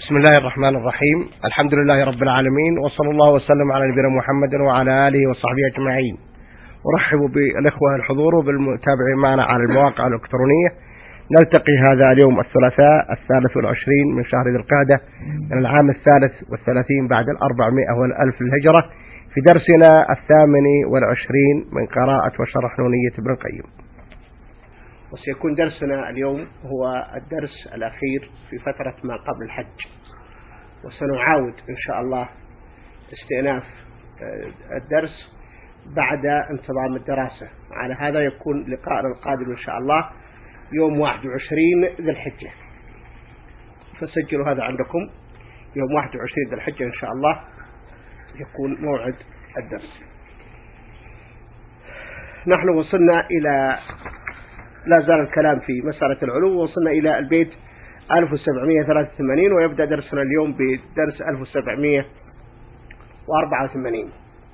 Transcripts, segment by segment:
بسم الله الرحمن الرحيم. الحمد لله رب العالمين، وصلى الله وسلم على نبينا محمد وعلى آله وصحبه أجمعين. أرحب بالإخوة الحضور وبالمتابعين معنا على المواقع الإلكترونية. نلتقي هذا اليوم الثلاثاء 23 من شهر ذي القعدة من العام 33 بعد 400 والألف الهجرة في درسنا 28 من قراءة وشرح نونية ابن القيم. وسيكون درسنا اليوم هو الدرس الأخير في فترة ما قبل الحج، وسنعاود إن شاء الله استئناف الدرس بعد انتظام الدراسة. على هذا يكون لقاءنا القادم إن شاء الله يوم 21 ذي الحجة، فسجلوا هذا عندكم. يوم 21 ذي الحجة إن شاء الله يكون موعد الدرس. نحن وصلنا إلى، لا زال الكلام في مسألة العلو، وصلنا إلى البيت 1783، ويبدأ درسنا اليوم بدرس 1784.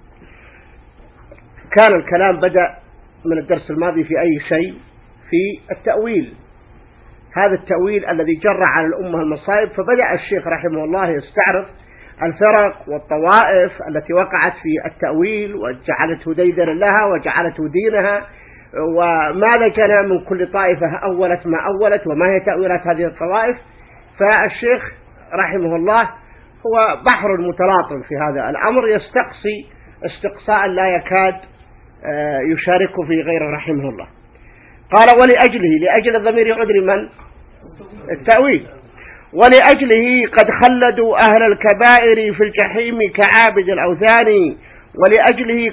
كان الكلام بدأ من الدرس الماضي في أي شيء؟ في التأويل، هذا التأويل الذي جر على الأمة المصائب. فبدأ الشيخ رحمه الله يستعرض الفرق والطوائف التي وقعت في التأويل وجعلته ديدنا لها وجعلته دينها، وماذا كان من كل طائفة أولت ما أولت، وما هي تأويلات هذه الطوائف. فالشيخ رحمه الله هو بحر متلاطم في هذا الأمر، يستقصي استقصاء لا يكاد يشارك في غيره رحمه الله. قال لأجل الضمير يعود لمن؟ التأويل. ولأجله قد خلدوا أهل الكبائر في الجحيم كعابد الأوثان، ولأجله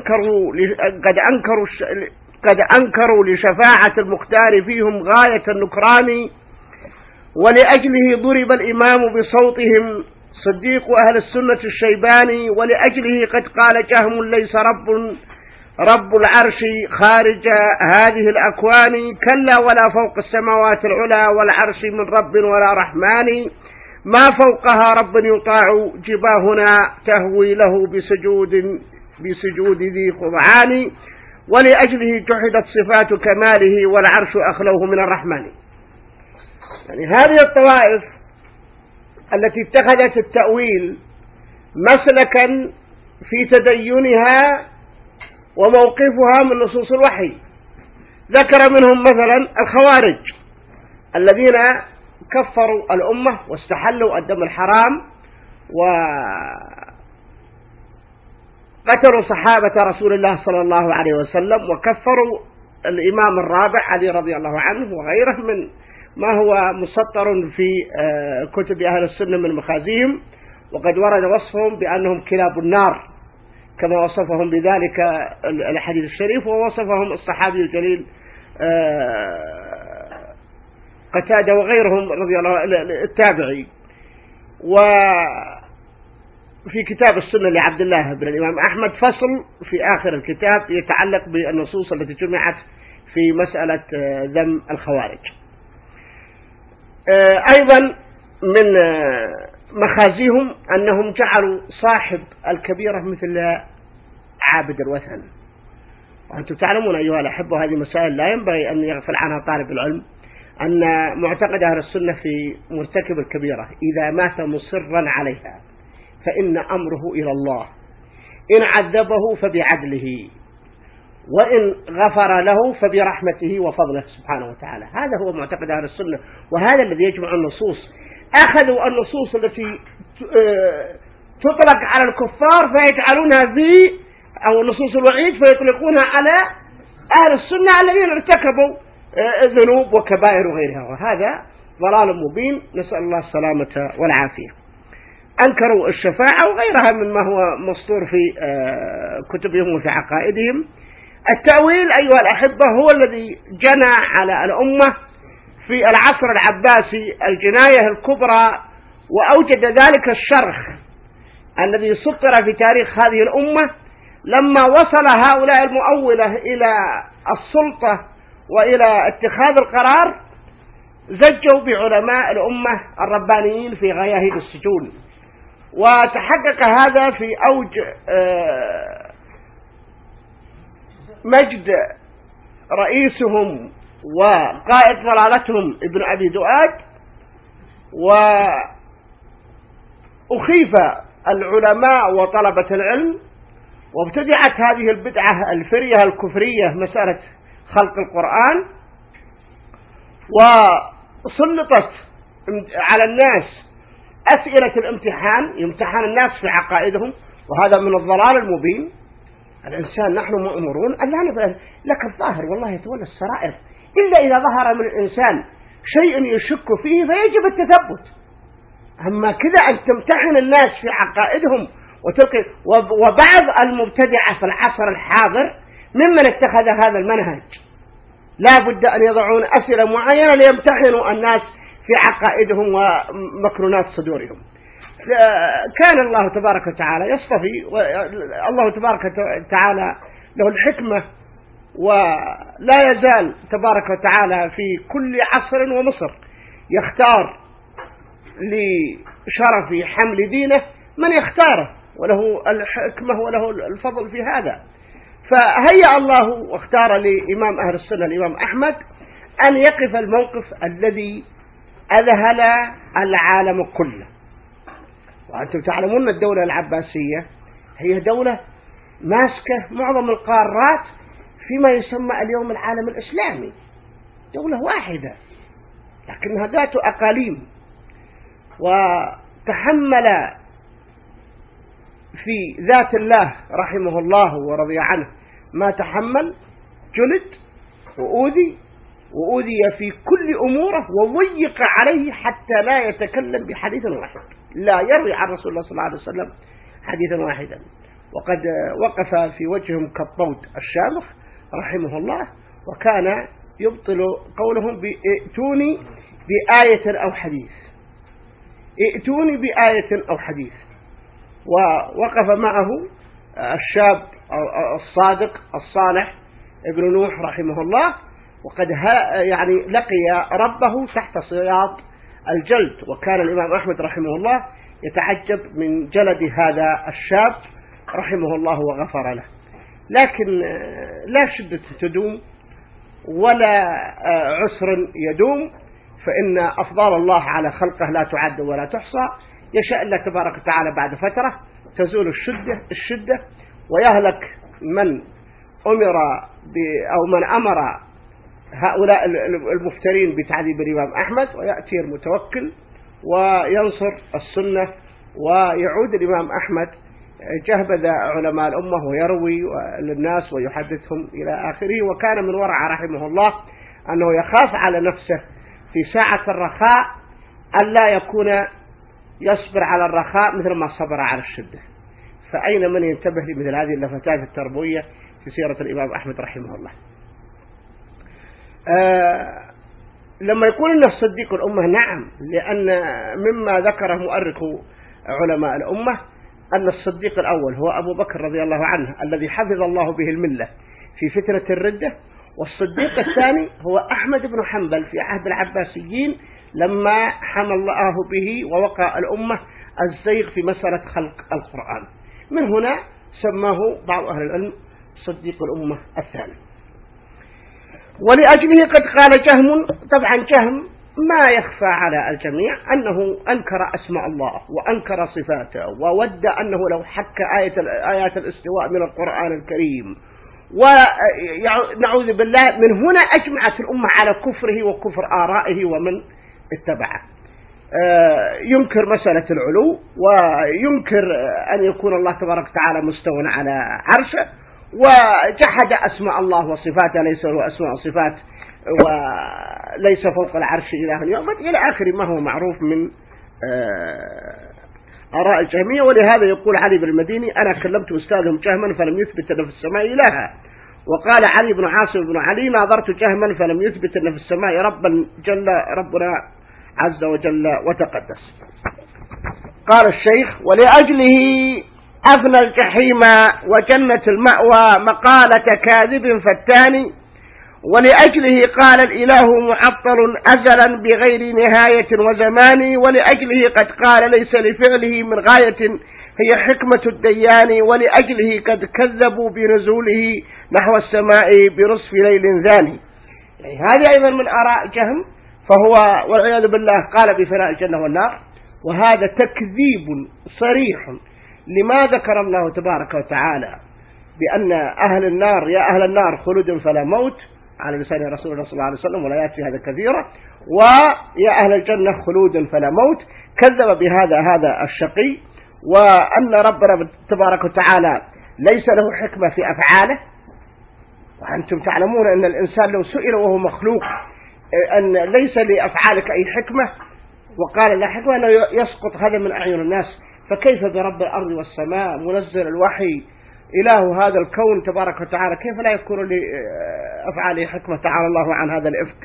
قد أنكروا لشفاعة المختار فيهم غاية النكران، ولأجله ضرب الإمام بصوتهم صديق أهل السنة الشيباني، ولأجله قد قال جهم ليس رب العرش خارج هذه الأكوان، كلا ولا فوق السماوات العلا والعرش من رب ولا رحمن، ما فوقها رب يطاع جباهنا تهوي له بسجود ذي خضعان، ولأجله جحدت صفات كماله والعرش أخلوه من الرحمن. يعني هذه الطوائف التي اتخذت التأويل مسلكا في تدينها وموقفها من نصوص الوحي، ذكر منهم مثلا الخوارج الذين كفروا الأمة واستحلوا الدم الحرام وقتلوا صحابة رسول الله صلى الله عليه وسلم، وكفروا الإمام الرابع علي رضي الله عنه وغيره من ما هو مسطر في كتب أهل السنة من مخازيهم، وقد ورد وصفهم بأنهم كلاب النار كما وصفهم بذلك الحديث الشريف، ووصفهم الصحابي الجليل قتادة وغيرهم رضي الله التابعي. وفي كتاب السنة لعبد الله بن الإمام أحمد فصل في آخر الكتاب يتعلق بالنصوص التي جمعت في مسألة ذم الخوارج. أيضا من مخازيهم أنهم جعلوا صاحب الكبيرة مثل عابد الوثن. وأنتم تعلمون أيها الأحبة هذه مسائل لا ينبغي أن يغفل عنها طالب العلم، أن معتقد أهل السنة في مرتكب الكبيرة إذا مات مصرا عليها فإن أمره إلى الله، إن عذبه فبعدله، وإن غفر له فبرحمته وفضله سبحانه وتعالى. هذا هو معتقد أهل السنة، وهذا الذي يجمع النصوص. أخذوا النصوص التي تطلق على الكفار فيجعلونها أو نصوص الوعيد فيطلقونها على أهل السنة الذين ارتكبوا ذنوب وكبائر وغيرها، وهذا ضلال مبين، نسأل الله السلامة والعافية. أنكروا الشفاعة وغيرها مما هو مسطور في كتبهم وفي عقائدهم. التأويل أيها الأحبة هو الذي جنى على الأمة في العصر العباسي الجناية الكبرى، وأوجد ذلك الشرخ الذي سطر في تاريخ هذه الأمة لما وصل هؤلاء المؤولة إلى السلطة وإلى اتخاذ القرار. زجوا بعلماء الأمة الربانيين في غياهب السجون، وتحقق هذا في أوج مجد رئيسهم وقائد ضلالتهم ابن أبي دؤاد، أخيف العلماء وطلبة العلم، وابتدعت هذه البدعة الفرية الكفرية مسألة خلق القرآن، وسلطت على الناس أسئلة الامتحان، يمتحن الناس في عقائدهم، وهذا من الضلال المبين. الإنسان نحن مأمورون أن لا نفعل لك الظاهر والله يتولى السرائر، إلا إذا ظهر من الإنسان شيء يشك فيه فيجب التثبت. أما كذا أن تمتحن الناس في عقائدهم وبعض المبتدعة في العصر الحاضر ممن اتخذ هذا المنهج لا بد أن يضعون أسئلة معينة ليمتحنوا الناس في عقائدهم ومكنونات صدورهم. كان الله تبارك وتعالى يصطفي، الله تبارك وتعالى له الحكمة، ولا يزال تبارك وتعالى في كل عصر ومصر يختار لشرف حمل دينه من يختاره، وله الحكمة وله الفضل في هذا. فهيأ الله واختار لإمام أهل السنة الإمام أحمد أن يقف الموقف الذي أذهل العالم كله. وأنتم تعلمون الدولة العباسية هي دولة ماسكة معظم القارات فيما يسمى اليوم العالم الإسلامي، دولة واحدة لكنها ذات أقاليم، وتحمل في ذات الله رحمه الله ورضي عنه ما تحمل، جلد وأوذي في كل أموره، وضيق عليه حتى لا يتكلم بحديث واحد، لا يروي عن رسول الله صلى الله عليه وسلم حديثا واحدا. وقد وقف في وجههم كالطود الشامخ رحمه الله، وكان يبطل قولهم بائتوني بآية أو حديث، ائتوني بآية أو حديث. ووقف معه الشاب الصادق الصالح ابن نوح رحمه الله، وقد يعني لقي ربه تحت صياط الجلد. وكان الإمام أحمد رحمه الله يتعجب من جلد هذا الشاب رحمه الله وغفر له. لكن لا شدة تدوم ولا عسر يدوم، فإن أفضال الله على خلقه لا تعد ولا تحصى. يشاء الله تبارك وتعالى بعد فترة تزول الشدة ويهلك من أمر أو من أمر هؤلاء المفترين بتعذيب الإمام أحمد، ويأتي المتوكل وينصر السنة، ويعود الإمام أحمد جهبذ علماء الأمة ويروي للناس ويحدثهم إلى آخره. وكان من ورع رحمه الله أنه يخاف على نفسه في ساعة الرخاء أن لا يكون يصبر على الرخاء مثل ما صبر على الشدة. فأين من ينتبه لمثل هذه اللفتات التربوية في سيرة الإمام أحمد رحمه الله. لما يقول إنه صديق الأمة، نعم، لأن مما ذكره مؤرخ علماء الأمة أن الصديق الأول هو أبو بكر رضي الله عنه الذي حفظ الله به الملة في فترة الردة، والصديق الثاني هو أحمد بن حنبل في عهد العباسيين لما حمى الله به ووقع الأمة الزيغ في مسألة خلق القرآن. من هنا سماه بعض أهل العلم صديق الأمة الثاني. ولأجله قد قال جهم، طبعا جهم ما يخفى على الجميع أنه أنكر أسماء الله وأنكر صفاته، وود أنه لو حك آيات الاستواء من القرآن الكريم، ونعوذ بالله. من هنا أجمعت الأمة على كفره وكفر آرائه ومن اتبعه. ينكر مسألة العلو، وينكر أن يكون الله تبارك وتعالى مستوى على عرشه، وجحد أسماء الله وصفاته، ليس له أسماء وصفات، وليس فوق العرش إله يعبد إلى آخر ما هو معروف من آراء الجهمية. ولهذا يقول علي بن المديني: أنا كلمت أستاذهم جهما فلم يثبت أن في السماء إلها. وقال علي بن عاصم بن علي: ناظرت جهما فلم يثبت أن في السماء ربا جل ربنا عز وجل وتقدس. قال الشيخ: ولأجله أفنى الجحيم وجنة المأوى مقالة كاذب فتان، ولأجله قال الإله معطل أزلا بغير نهاية وزمان، ولأجله قد قال ليس لفعله من غاية هي حكمة الديان، ولأجله قد كذبوا بنزوله نحو السماء برصف ليل ذاني. يعني هذه أيضا من آراء جهم، فهو والعياذ بالله قال بفناء الجنة والنار، وهذا تكذيب صريح لما ذكر الله تبارك وتعالى بأن أهل النار يا أهل النار خلود فلا موت على لسان رسول الله صلى الله عليه وسلم، ولا يأتي هذا كثيرا، ويا أهل الجنة خلود فلا موت. كذب بهذا هذا الشقي، وأن ربنا تبارك وتعالى ليس له حكمة في أفعاله. وأنتم تعلمون أن الإنسان لو سئل وهو مخلوق أن ليس لأفعالك أي حكمة وقال لا حكمة أنه يسقط هذا من أعين الناس، فكيف برب الأرض والسماء منزل الوحي إله هذا الكون تبارك وتعالى، كيف لا يكون لأفعاله حكمة؟ تعالى الله عن هذا الإفك.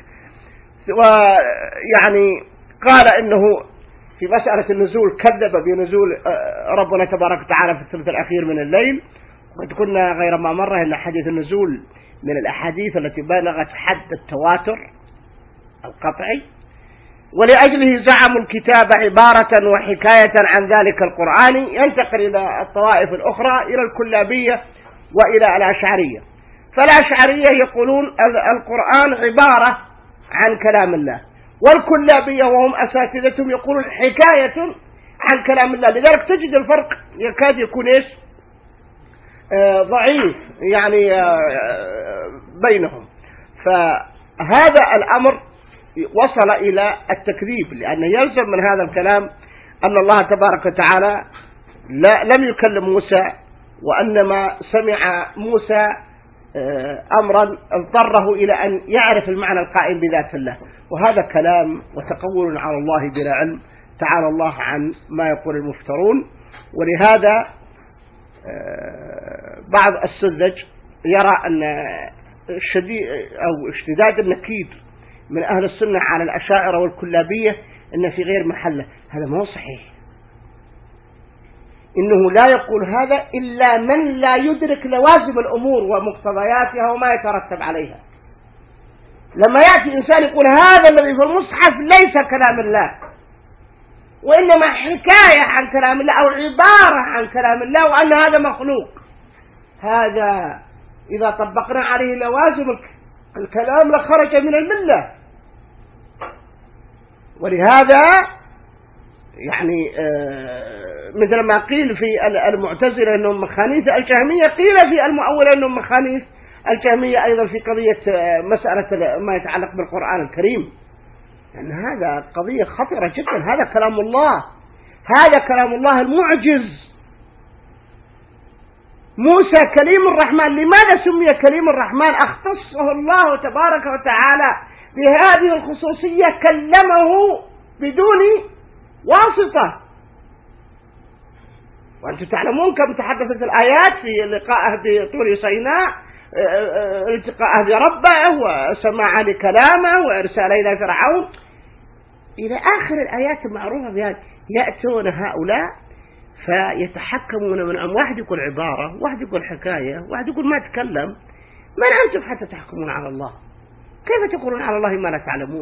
ويعني قال إنه في مسألة النزول كذب بنزول ربنا تبارك وتعالى في الثلث الأخير من الليل، وقد كنا غير ما مرة إلا حديث النزول من الأحاديث التي بلغت حد التواتر القطعي، ولأجله زعموا الكتاب عبارة وحكاية عن ذلك القرآن ينتقل إلى الطوائف الأخرى، إلى الكلابية وإلى الأشعرية. فالأشعرية يقولون القرآن عبارة عن كلام الله، والكلابية وهم أساتذتهم يقولون حكاية عن كلام الله. لذلك تجد الفرق يكاد يكون ضعيف يعني بينهم. فهذا الأمر وصل إلى التكذيب، لأن يلزم من هذا الكلام أن الله تبارك وتعالى لم يكلم موسى، وأنما سمع موسى أمرا اضطره إلى أن يعرف المعنى القائم بذات الله، وهذا كلام وتقول على الله بلا علم، تعالى الله عن ما يقول المفترون. ولهذا بعض السذج يرى أن اشتداد النكير من أهل السنة على الأشاعرة والكلابية إن في غير محله. هذا ما هو صحيح، إنه لا يقول هذا إلا من لا يدرك لوازم الأمور ومقتضياتها وما يترتب عليها. لما يأتي إنسان يقول هذا الذي في المصحف ليس كلام الله، وإنما حكاية عن كلام الله أو عبارة عن كلام الله، وأن هذا مخلوق، هذا إذا طبقنا عليه لوازم الكلام لخرج من الملة. ولهذا يعني مثل ما قيل في المعتزلة أنهم مخانيث الجهمية، قيل في المؤولة أنهم مخانيث الجهمية أيضا في قضية مسألة ما يتعلق بالقرآن الكريم، لأن هذا قضية خطيرة جدا. هذا كلام الله، هذا كلام الله المعجز. موسى كليم الرحمن، لماذا سمي كليم الرحمن؟ اختصه الله تبارك وتعالى بهذه الخصوصية، كلمه بدون واسطة. وأنتم تعلمون كم تحدثت الآيات في لقائه بطور سيناء، التقاءه بربه وسماع لكلامه وإرساله إلى فرعون إلى آخر الآيات المعروفة بهذا. يأتون هؤلاء فيتحكمون من واحد يقول عبارة، واحد يقول حكاية، واحد يقول ما تكلم. من أنتم حتى تحكمون على الله؟ كيف تقولون على الله ما لا تعلمون؟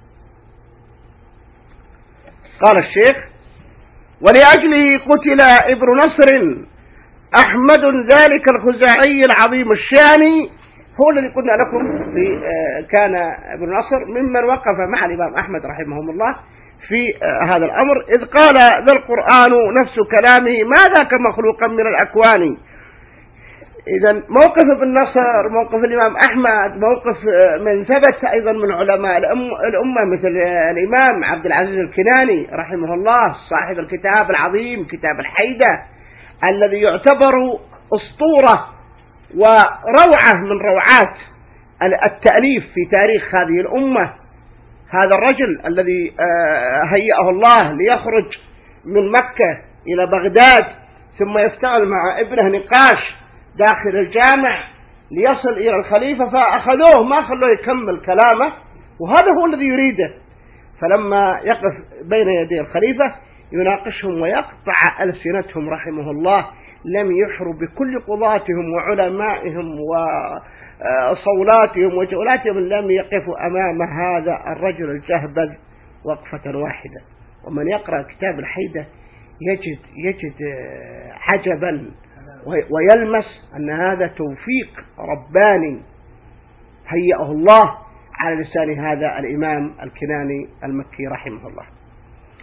قال الشيخ: ولأجله قتل ابن نصر أحمد ذلك الخزاعي العظيم الشاني. هو الذي قلنا لكم في كان ابن نصر ممن وقف مع الإمام أحمد رحمه الله في هذا الأمر، إذ قال ذا القرآن نفس كلامه ما ذاك مخلوقا من الأكوان. إذا موقف ابن نصر، موقف الإمام أحمد، موقف من ثبت أيضا من علماء الأمة مثل الإمام عبد العزيز الكناني رحمه الله صاحب الكتاب العظيم كتاب الحيدة، الذي يعتبر أسطورة وروعة من روعات التأليف في تاريخ هذه الأمة. هذا الرجل الذي هيأه الله ليخرج من مكة إلى بغداد، ثم يفتعل مع ابنه نقاش داخل الجامع ليصل إلى الخليفة، فأخذوه ما خلوه يكمل كلامه، وهذا هو الذي يريده. فلما يقف بين يدي الخليفة يناقشهم ويقطع ألسنتهم رحمه الله، لم يحروا بكل قضاتهم وعلمائهم وصولاتهم وجولاتهم، لم يقفوا أمام هذا الرجل الجهبذ وقفة واحدة. ومن يقرأ كتاب الحيدة يجد عجبا ويلمس أن هذا توفيق رباني هيأه الله على لسان هذا الإمام الكناني المكي رحمه الله.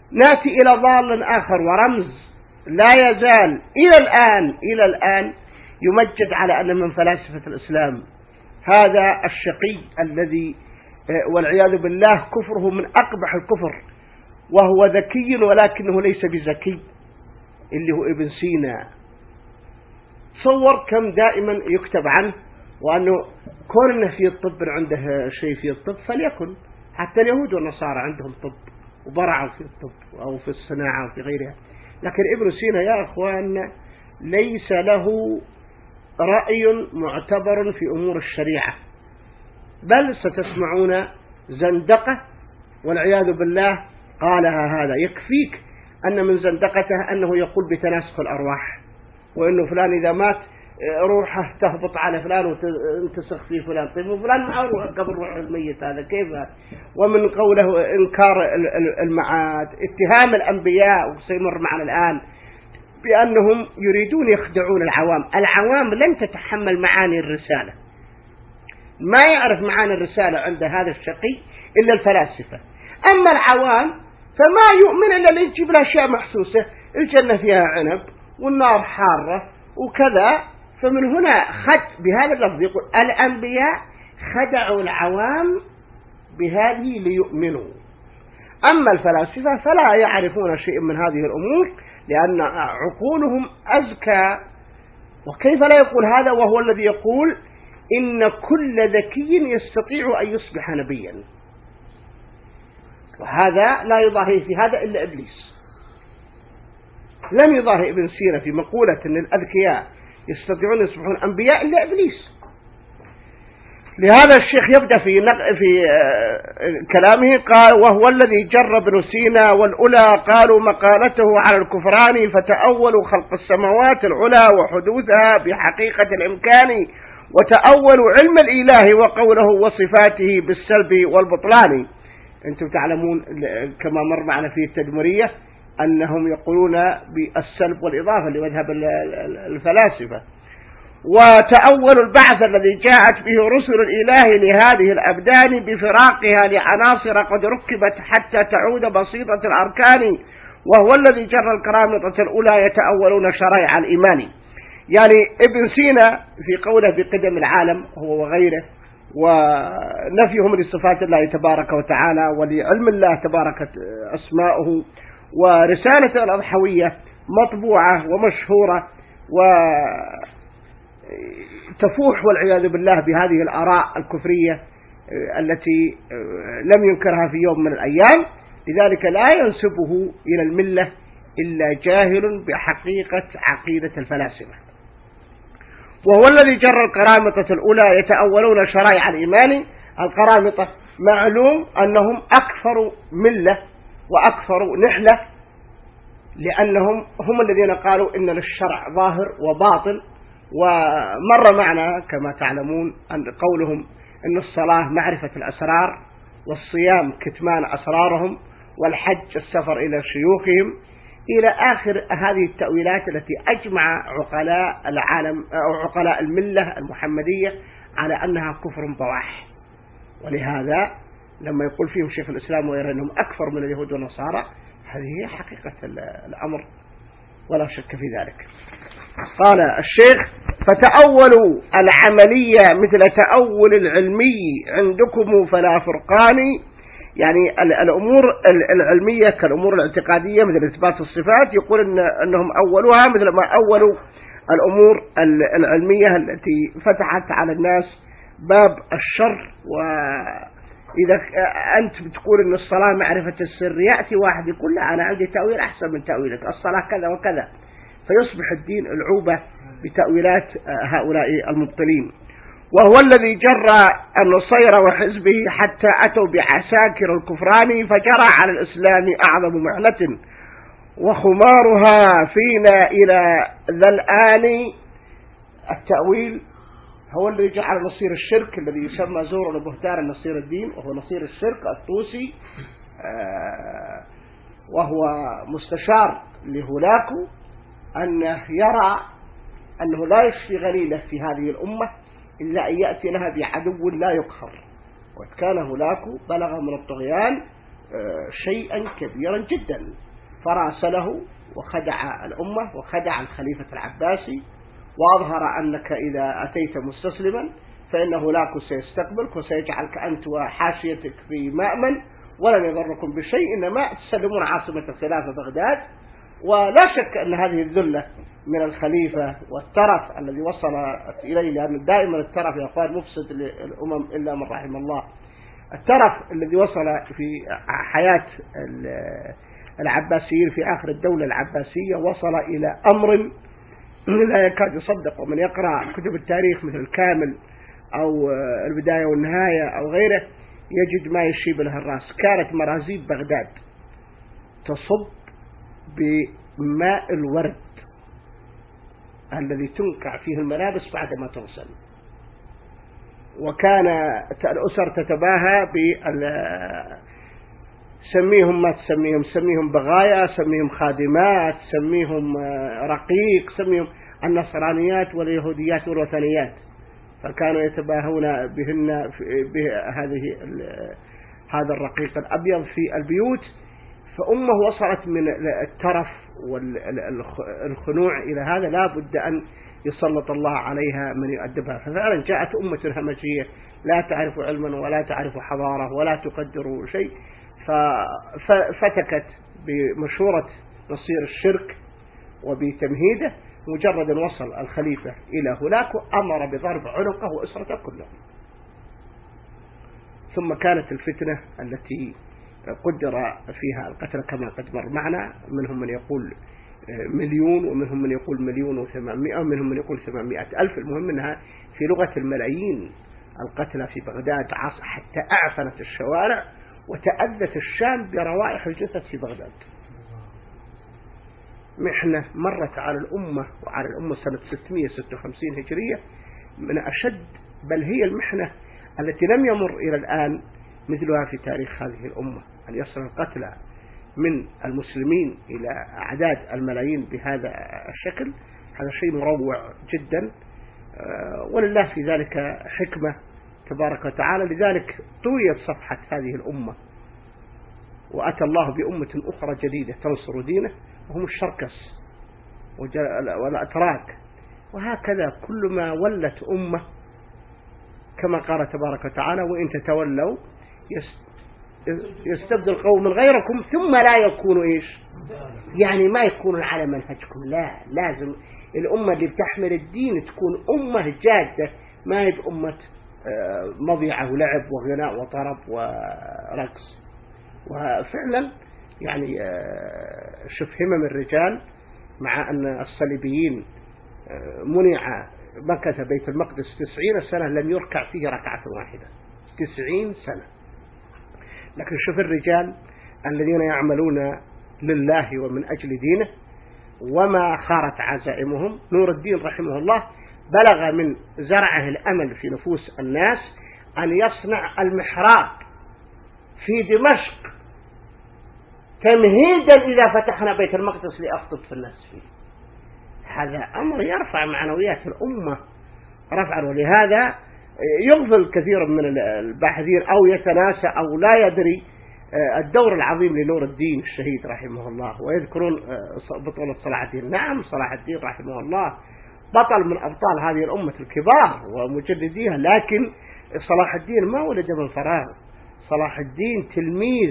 نأتي إلى ضال آخر ورمز لا يزال إلى الآن يمجد على أن من فلاسفة الإسلام هذا الشقي الذي والعياذ بالله كفره من أقبح الكفر، وهو ذكي ولكنه ليس بذكي، اللي هو ابن سينا. تصور كم دائما يكتب عنه، وأنه كون في الطب عنده شيء في الطب فليكن، حتى اليهود والنصارى عندهم طب وبرعوا في الطب أو في الصناعة وفي غيرها، لكن ابن سينا يا أخوان ليس له رأي معتبر في أمور الشريعة، بل ستسمعون زندقة والعياذ بالله قالها. هذا يكفيك أن من زندقته أنه يقول بتناسخ الأرواح، وأنه فلان إذا مات روحه تهبط على فلان وتنتسخ في فلان. طيب وفلان معه قبل روح الميت، هذا كيف؟ ومن قوله إنكار المعاد، اتهام الأنبياء، وسيمر معنا الآن بأنهم يريدون يخدعون العوام لن تتحمل معاني الرسالة، ما يعرف معاني الرسالة عند هذا الشقي إلا الفلاسفة. أما العوام فما يؤمن إلا اللي يجيب الأشياء محسوسة، الجنة فيها عنب والنار حارة وكذا. فمن هنا بهذا اللفظ يقول الأنبياء خدعوا العوام بهذه ليؤمنوا. أما الفلاسفة فلا يعرفون شيء من هذه الأمور لأن عقولهم أزكى. وكيف لا يقول هذا وهو الذي يقول إن كل ذكي يستطيع أن يصبح نبيا؟ وهذا لا يضاهي في هذا إلا إبليس. لم يضاهي ابن سينا في مقولة أن الأذكياء يستطيعون يصبحون أنبياء إلا إبليس. لهذا الشيخ يبدأ في كلامه قال: وهو الذي جر ابن سينا والأولى قالوا مقالته على الكفران، فتأولوا خلق السماوات العلى وحدوثها بحقيقة الإمكان، وتأولوا علم الإله وقوله وصفاته بالسلب والبطلان. أنتم تعلمون كما مر معنا في التدمرية أنهم يقولون بالسلب والإضافة لمذهب الفلاسفة. وتأولوا البعث الذي جاءت به رسل الإله لهذه الأبدان بفراقها لعناصر قد ركبت حتى تعود بسيطة الأركان، وهو الذي جر الكرامطة الأولى يتأولون شرائع الإيمان. يعني ابن سينا في قوله بقدم العالم هو وغيره، ونفيهم لصفات الله تبارك وتعالى ولعلم الله تبارك أسماؤه، ورسالة الأضحوية مطبوعة ومشهورة وتفوح والعياذ بالله بهذه الآراء الكفرية التي لم ينكرها في يوم من الأيام. لذلك لا ينسبه إلى الملة إلا جاهل بحقيقة عقيدة الفلاسفة. وهو الذي جر القرامطة الأولى يتأولون شرائع الإيمان. القرامطة معلوم أنهم أكثر ملة وأكثر نحلة، لأنهم هم الذين قالوا إن للشرع ظاهر وباطن. ومر معنا كما تعلمون أن قولهم إن الصلاة معرفة الأسرار، والصيام كتمان أسرارهم، والحج السفر إلى شيوخهم، إلى آخر هذه التأويلات التي أجمع عقلاء العالم أو عقلاء الملة المحمدية على أنها كفر بواح. ولهذا لما يقول فيهم شيخ الإسلام ويرى أنهم أكثر من اليهود والنصارى، هذه هي حقيقة الأمر ولا شك في ذلك. قال الشيخ: فتأولوا العملية مثل تأول العلمي عندكم فلا فرقان. يعني الأمور العلمية كالأمور الاعتقادية مثل إثبات الصفات يقول أنهم أولوها مثل ما أولوا الأمور العلمية التي فتحت على الناس باب الشر. وإذا أنت بتقول أن الصلاة معرفة السر، يأتي واحد يقول لا أنا عندي تأويل أحسن من تأويلك، الصلاة كذا وكذا، فيصبح الدين العوبة بتأويلات هؤلاء المبطلين. وهو الذي جرى النصير وحزبه حتى أتوا بعساكر الكفران، فجرى على الإسلام أعظم محنة وخمارها فينا إلى ذا الآن. التأويل هو الذي جعل نصير الشرك الذي يسمى زور البهتان نصير الدين، وهو نصير الشرك الطوسي، وهو مستشار لهولاكو أنه يرى أنه لا يشفي غليلة في هذه الأمة إلا أن يأتي لها بعدو لا يقهر. وكان هولاكو بلغ من الطغيان شيئا كبيرا جدا. فراسله وخدع الأمة وخدع الخليفة العباسي، وأظهر أنك إذا أتيت مستسلما فإن هناك سيستقبلك وسيجعلك أنت وحاشيتك في مأمن ولن يضركم بشيء، إنما تسلمون عاصمة الخلافة بغداد. ولا شك أن هذه الذلة من الخليفة والترف الذي وصل إليه، لأن دائما الترف يا أخوان مفسد للأمم إلا من رحم الله. الترف الذي وصل في حياة العباسيين في آخر الدولة العباسية وصل إلى أمر لا يكاد يصدق. ومن يقرأ كتب التاريخ مثل الكامل أو البداية والنهاية أو غيره يجد ما يشيب له الرأس. كانت مرازيب بغداد تصب بماء الورد الذي تنقع فيه الملابس بعدما تغسل، وكان الأسر تتباهى سميهم ما تسميهم، سميهم بغايا، سميهم خادمات، سميهم رقيق، سميهم النصرانيات واليهوديات والوثنيات، فكانوا يتباهون بهن هذا الرقيق الأبيض في البيوت. فأمه وصلت من الترف والخنوع إلى هذا لا بد أن يسلط الله عليها من يؤدبها. ففعلا جاءت أمة همجية لا تعرف علما ولا تعرف حضارة ولا تقدر شيء، ففتكت بمشورة نصير الشرك وبتمهيده. مجرد وصل الخليفة إلى هناك أمر بضرب عنقه وأسرته كلهم. ثم كانت الفتنة التي قدر فيها القتل كما قد مر معنا، منهم من يقول 1,000,000 ومنهم من يقول 1,800,000 ومنهم من يقول 700,000. المهم أنها في لغة الملايين القتلى في بغداد، حتى أعفنت الشوارع وتأذت الشام بروائح الجثث في بغداد. محنة مرت على الأمة وعلى الأمة سنة 656 هجرية من أشد، بل هي المحنة التي لم يمر إلى الآن مثلها في تاريخ هذه الأمة، أن يصل القتلى من المسلمين إلى أعداد الملايين بهذا الشكل. هذا شيء مروع جدا، ولله في ذلك حكمة تبارك وتعالى. لذلك طويت صفحة هذه الأمة وأتى الله بأمة أخرى جديدة تنصر دينه، وهم الشركس والأتراك. وهكذا كل ما ولت أمة كما قال تبارك وتعالى: وإن تتولوا يستبدل قوم غيركم ثم لا يكونوا إيش، يعني ما يكونوا على منهجكم. لا، لازم الأمة اللي بتحمل الدين تكون أمة جادة، ما هي أمة مضيعة ولعب وغناء وطرب ورقص. وفعلا يعني شوف همم الرجال، مع أن الصليبيين منع مكث بيت المقدس 90 سنة لم يركع فيه ركعة واحدة، 90 سنة. لكن شوف الرجال الذين يعملون لله ومن أجل دينه وما خارت عزائمهم. نور الدين رحمه الله بلغ من زرعه الأمل في نفوس الناس أن يصنع المحراب في دمشق تمهيدا إذا فتحنا بيت المقدس لأخطب في الناس فيه. هذا أمر يرفع معنويات الأمة رفعا، ولهذا يغفل كثير من الباحثين أو يتناسى أو لا يدري الدور العظيم لنور الدين الشهيد رحمه الله، ويذكرون بطولة صلاح الدين. نعم، صلاح الدين رحمه الله بطل من أبطال هذه الأمة الكبار ومجدديها، لكن صلاح الدين ما ولد من فراغ. صلاح الدين تلميذ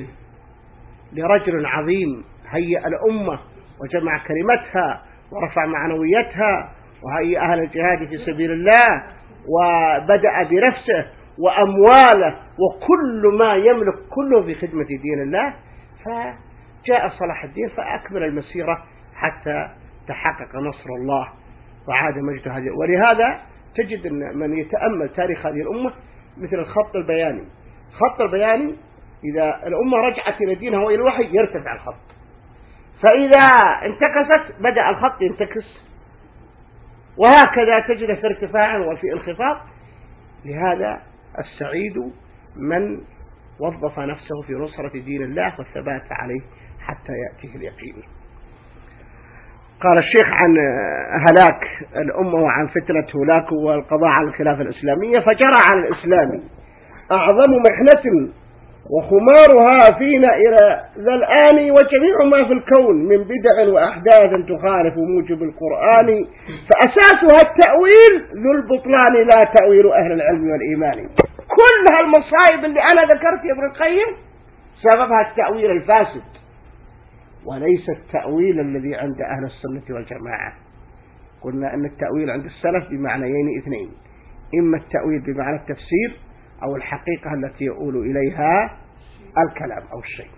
لرجل عظيم هيئ الأمة وجمع كلمتها ورفع معنويتها وهيئ أهل الجهاد في سبيل الله، وبدأ بنفسه وأمواله وكل ما يملك كله في خدمة دين الله. فجاء صلاح الدين فأكمل المسيرة حتى تحقق نصر الله وعاد مجد هذه. ولهذا تجد أن من يتأمل تاريخ هذه الأمة مثل الخط البياني. خط البياني إذا الأمة رجعت إلى دينها وإلى الوحي يرتفع الخط، فإذا انتكست بدأ الخط ينتكس، وهكذا تجد في ارتفاع وفي انخفاض. لهذا السعيد من وظف نفسه في نصرة دين الله والثبات عليه حتى يأتيه اليقين. قال الشيخ عن هلاك الأمة وعن فتنة هلاك والقضاء على الخلافة الإسلامية: فجرى على الإسلام أعظم محنة وخمارها فينا إلى ذا الآن وجميع ما في الكون من بدع وأحداث تخالف موجب القرآن، فأساسها التأويل ذو البطلان لا تأويل أهل العلم والإيمان. كل هالمصائب اللي أنا ذكرت يا ابن القيم سببها التأويل الفاسد، وليس التأويل الذي عند أهل السنة والجماعة. قلنا أن التأويل عند السلف بمعنيين اثنين: إما التأويل بمعنى التفسير أو الحقيقة التي يؤول إليها الكلام أو الشيء.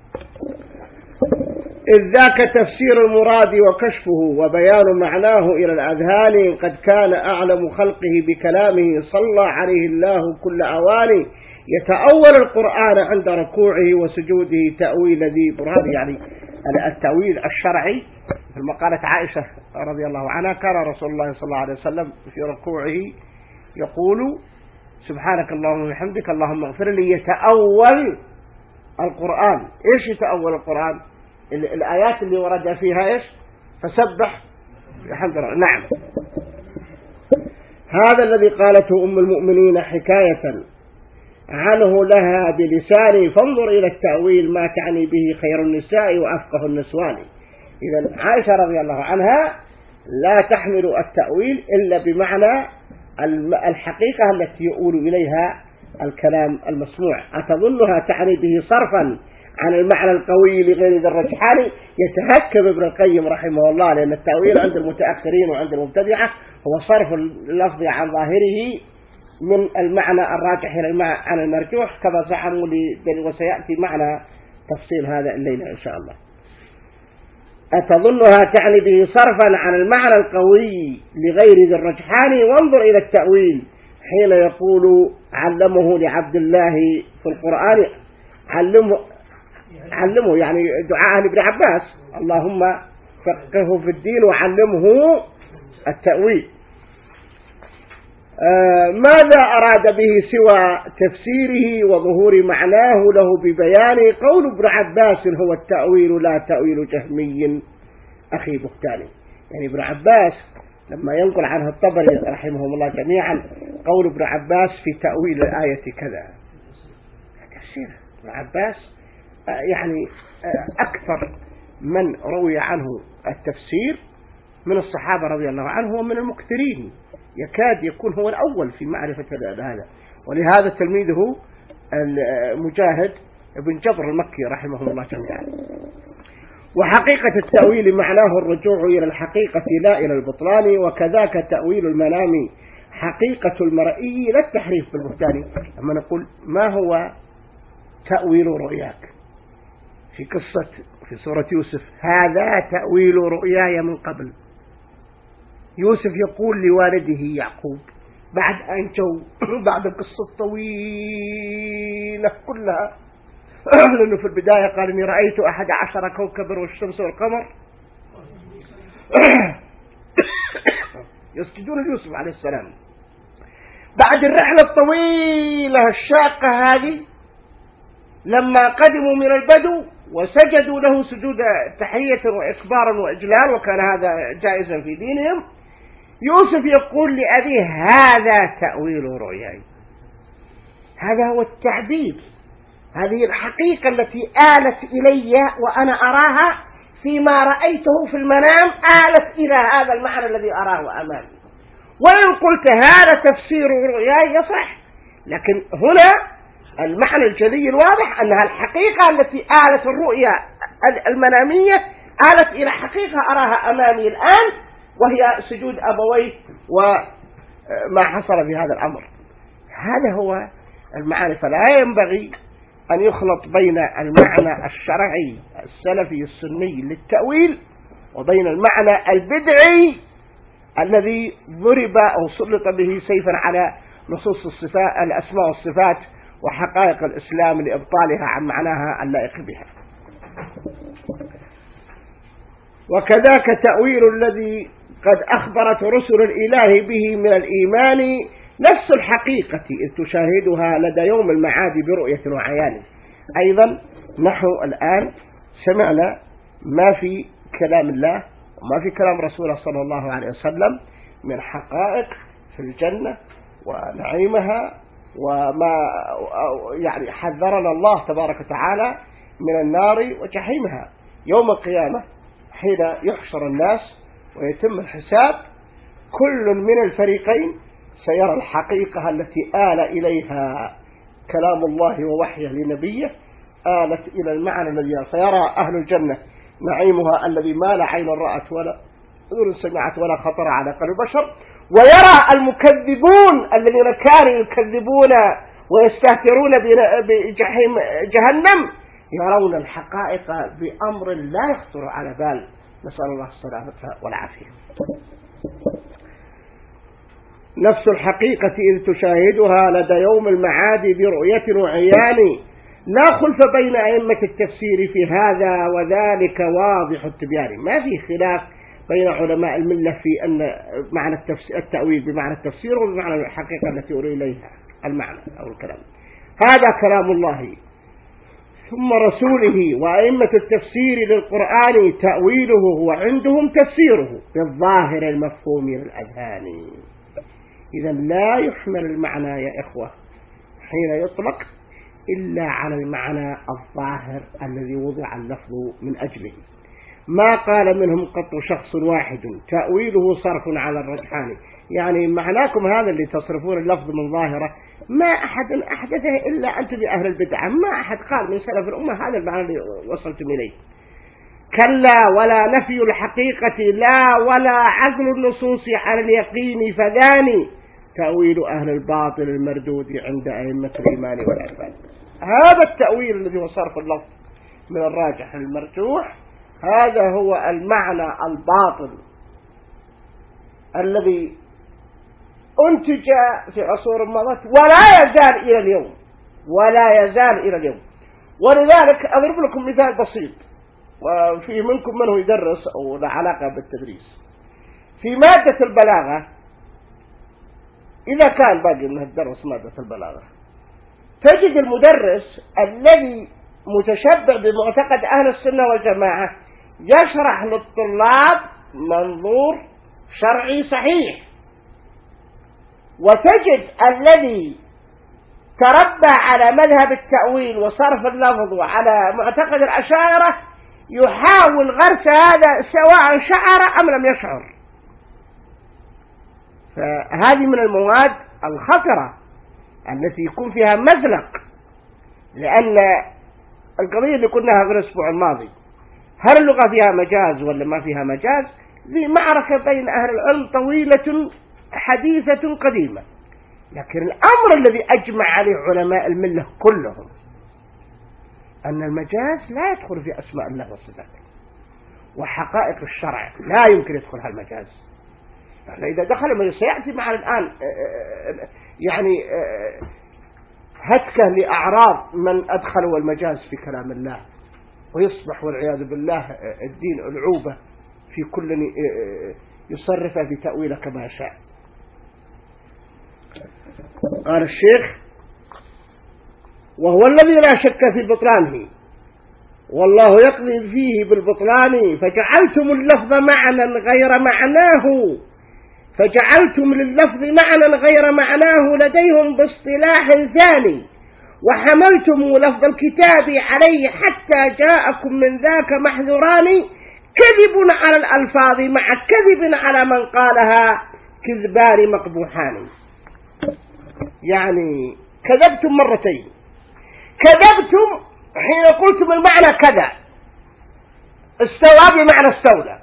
إذ ذاك تفسير المراد وكشفه وبيان معناه إلى الأذهان، قد كان أعلم خلقه بكلامه صلى عليه الله كل أوان، يتأول القرآن عند ركوعه وسجوده تأويل ذي برهان. يعني التأويل الشرعي في مقالة عائشة رضي الله عنها: كان رسول الله صلى الله عليه وسلم في ركوعه يقول سبحانك اللهم وبحمدك اللهم اغفر لي، يتأول القرآن. إيش يتأول القرآن؟ الآيات اللي ورد فيها إيش؟ فسبح بحمد ربك. نعم، هذا الذي قالته أم المؤمنين حكاية عنه لها بلساني، فانظر إلى التأويل ما تعني به خير النساء وأفقه النسوان. إذن عائشة رضي الله عنها لا تحمل التأويل إلا بمعنى الحقيقة التي يؤول إليها الكلام المسموع. أتظنها تعني به صرفا عن المعنى القوي لغير ذي الرجحان؟ يتهكم ابن القيم رحمه الله، لأن التأويل عند المتأخرين وعند المبتدعة هو صرف اللفظ عن ظاهره من المعنى الراجح إلى المعنى المرجوح كما زعموا لي، وسيأتي معنا تفصيل هذا الليلة إن شاء الله. أتظنها تعني به صرفا عن المعنى القوي لغير ذي الرجحان، وانظر إلى التأويل حين يقول علمه لعبد الله في القرآن، علمه يعني دعاء لابن عباس: اللهم فقهه في الدين وعلمه التأويل. ماذا أراد به سوى تفسيره وظهور معناه له ببيان؟ قول ابن عباس هو التأويل لا تأويل جهمي أخي بهتاني. يعني ابن عباس لما ينقل عنه الطبري رحمهم الله جميعا قول ابن عباس في تأويل الآية كذا، تفسير ابن عباس يعني أكثر من روي عنه التفسير من الصحابة رضي الله عنه ومن المكثرين، يكاد يكون هو الأول في معرفة هذا. ولهذا تلميذه المجاهد ابن جبر المكي رحمه الله جميعا. وحقيقة التأويل معناه الرجوع إلى الحقيقة لا إلى البطلان، وكذاك تأويل المنام حقيقة المرئي لا التحريف بالبهتان. لما نقول ما هو تأويل رؤياك في قصة في سورة يوسف: هذا تأويل رؤياي من قبل. يوسف يقول لوالده يعقوب بعد أن جو بعد القصة الطويلة كلها، لأنه في البداية قال إني رأيت 11 كوكبا والشمس والقمر يسجدون ليوسف عليه السلام. بعد الرحلة الطويلة الشاقة هذه لما قدموا من البدو وسجدوا له سجود تحية وإخبارا وإجلال، وكان هذا جائزا في دينهم، يوسف يقول لأبيه: هذا تأويل رؤياي. هذا هو التعبير، هذه الحقيقة التي آلت إلي وأنا أراها فيما رأيته في المنام، آلت إلى هذا المعنى الذي أراه أمامي. وإن قلت هذا تفسير رؤياي يصح، لكن هنا المعنى الجلي الواضح أنها الحقيقة التي آلت الرؤيا المنامية آلت إلى حقيقة أراها أمامي الآن، وهي سجود أبويه وما حصل في هذا الأمر. هذا هو المعنى. فلا ينبغي أن يخلط بين المعنى الشرعي السلفي السني للتأويل وبين المعنى البدعي الذي ضرب أو سلط به سيفا على نصوص الصفات الأسماء والصفات وحقائق الإسلام لإبطالها عن معناها اللائق بها. وكذاك تأويل الذي قد أخبرت رسل الإله به من الإيمان نفس الحقيقة إذ تشاهدها لدى يوم المعاد برؤية وعيان. أيضا نحن الآن سمعنا ما في كلام الله وما في كلام رسوله صلى الله عليه وسلم من حقائق في الجنة ونعيمها وما يعني حذرنا الله تبارك وتعالى من النار وجحيمها يوم القيامة حين يحشر الناس ويتم الحساب. كل من الفريقين سيرى الحقيقة التي آل إليها كلام الله ووحيه لنبيه، آلت إلى المعنى الذي فيرى أهل الجنة نعيمها الذي ما لا عين رأت ولا أذن سمعت ولا خطر على قلب بشر، ويرى المكذبون الذين كانوا يكذبون ويستهترون بجحيم جهنم يرون الحقائق بأمر لا يخطر على بال. نسأل الله السلامة والعافية. نفس الحقيقة إذ تشاهدها لدى يوم المعاد برؤية وعيان، لا خلف بين أئمة التفسير في هذا وذلك واضح التبيان. ما في خلاف بين علماء الملة في أن معنى التأويل بمعنى التفسير وبمعنى الحقيقة التي أريد إليها المعنى أو الكلام. هذا كلام الله ثم رسوله وأئمة التفسير للقرآن تأويله وعندهم تفسيره بالظاهر المفهوم للأذهان. إذا لا يحمل المعنى يا إخوة حين يطلق إلا على المعنى الظاهر الذي وضع اللفظ من أجله. ما قال منهم قط شخص واحد تأويله صرف على الرجحان، يعني معناكم هذا اللي تصرفون اللفظ من ظاهرة ما أحد أحدثه إلا أنتم بأهل البدعة، ما أحد قال من سلف الأمة هذا المعنى اللي وصلتم إليه. كلا ولا نفي الحقيقة لا ولا عزل النصوص على اليقين فذاني تأويل أهل الباطل المردود عند أئمة الإيمان والعرفان. هذا التأويل الذي هو صرف اللفظ من الراجح المرجوح، هذا هو المعنى الباطل الذي أنتج في عصور مضت ولا يزال إلى اليوم، ولا يزال إلى اليوم. ولذلك أضرب لكم مثال بسيط، وفي منكم من هو يدرس أو له علاقة بالتدريس. في مادة البلاغة إذا كان باقي أنه تدرس مادة البلاغة، تجد المدرس الذي متشبع بمعتقد أهل السنة والجماعة يشرح للطلاب منظور شرعي صحيح، وتجد الذي تربى على مذهب التأويل وصرف اللفظ وعلى معتقد الأشاعرة يحاول غرس هذا سواء شعر أم لم يشعر. فهذه من المواد الخطرة التي يكون فيها مزلق، لأن القضية اللي قلناها في الأسبوع الماضي، هل اللغة فيها مجاز ولا ما فيها مجاز؟ ذي معركة بين أهل العلم طويلة حديثة قديمة، لكن الأمر الذي أجمع عليه علماء الملة كلهم أن المجاز لا يدخل في أسماء الله وصفاته، وحقائق الشرع لا يمكن يدخلها المجاز. إذا دخل المجاز سيأتي معنا الآن يعني هتكة لأعراض من أدخلوا المجاز في كلام الله، ويصبح والعياذ بالله الدين العوبة في كل يصرف في تأويله كما شاء. قال الشيخ: وهو الذي لا شك في بطلانه والله يقضي فيه بالبطلان، فجعلتم اللفظ معنى غير معناه، فجعلتم لللفظ معنى غير معناه لديهم باصطلاح ثاني، وحملتم لفظ الكتاب عليه حتى جاءكم من ذاك محذوران، كذب على الألفاظ مع كذب على من قالها، كذبان مقبوحان. يعني كذبتم مرتين، كذبتم حين قلتم المعنى كذا استوى بمعنى استولى،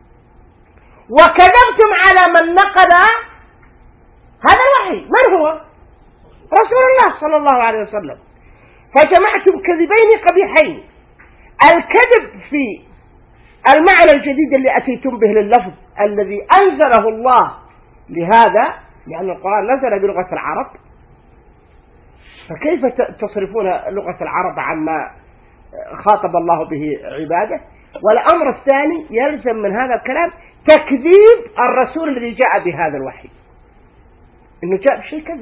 وكذبتم على من نقل هذا الوحي. من هو؟ رسول الله صلى الله عليه وسلم. فجمعتم كذبين قبيحين، الكذب في المعنى الجديد اللي أتيتم به لللفظ الذي أنزله الله لهذا، لأن القرآن نزل بلغة العرب، فكيف تصرفون لغة العرب عما خاطب الله به عباده؟ والأمر الثاني يلزم من هذا الكلام تكذيب الرسول الذي جاء بهذا الوحي، إنه جاء بشيء كذب.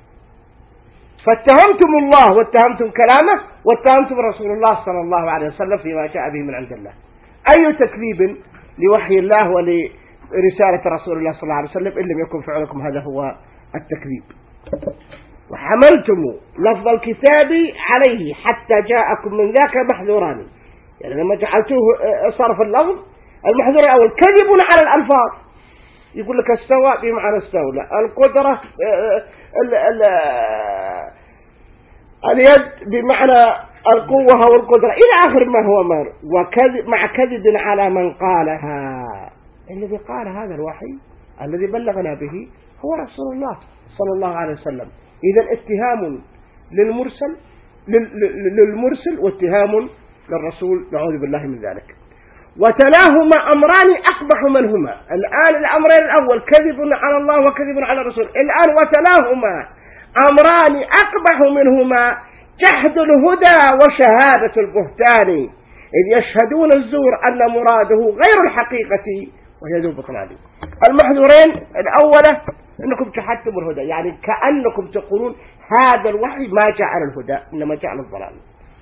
فاتهمتم الله واتهمتم كلامه واتهمتم رسول الله صلى الله عليه وسلم فيما جاء به من عند الله. أي تكذيب لوحي الله ولرسالة رسول الله صلى الله عليه وسلم إن لم يكن فعلكم هذا هو التكذيب. وحملتم لفظ الكتاب عليه حتى جاءكم من ذاك محذوران. يعني لما جعلتوه صرف اللفظ المحذور الأول كذب على الألفاظ، يقول لك استوى بمعنى استولى، القدرة اليد بمعنى القوة والقدرة إلى آخر ما هو مر، وكذب مع كذب على من قالها. الذي قال هذا الوحي الذي بلغنا به هو رسول الله صلى الله عليه وسلم. إذا اتهام للمرسل واتهام للرسول، نعوذ بالله من ذلك. وتلاهما أمران أقبح منهما. الآن الأمرين الأول كذب على الله وكذب على الرسول، الآن وتلاهما أمران أقبح منهما جحد الهدى وشهادة البهتان، إذ يشهدون الزور أن مراده غير الحقيقة وهي ذو بطلان. المحذورين الأولى أنكم جحدتم الهدى، يعني كأنكم تقولون هذا الوحي ما جاء على الهدى إنما جاء على الضلال،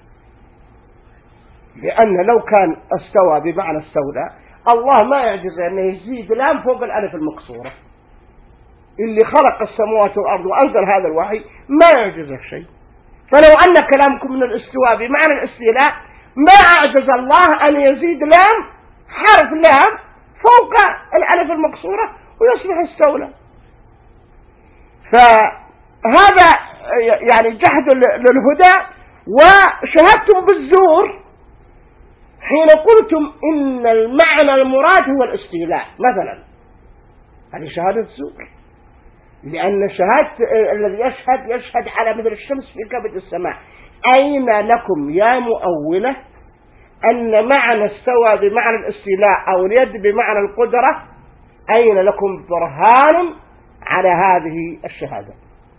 لأن لو كان استوى بمعنى استولى الله ما يعجز أن يزيد لام فوق الألف المقصورة. اللي خلق السماوات والأرض وأنزل هذا الوحي ما يعجزه شيء. فلو أن كلامكم من الاستواء بمعنى الاستيلاء ما أعجز الله أن يزيد لام حرف لام فوق الألف المقصورة ويصبح استولى. فهذا يعني جحد للهدى وشهدتم بالزور حين قلتم إن المعنى المراد هو الاستيلاء مثلا. هذه شهادة زور، لأن شهادة الذي يشهد على مثل الشمس في كبد السماء. أين لكم يا مؤولة أن معنى استوى بمعنى الاستيلاء أو اليد بمعنى القدرة؟ أين لكم برهان على هذه الشهادة؟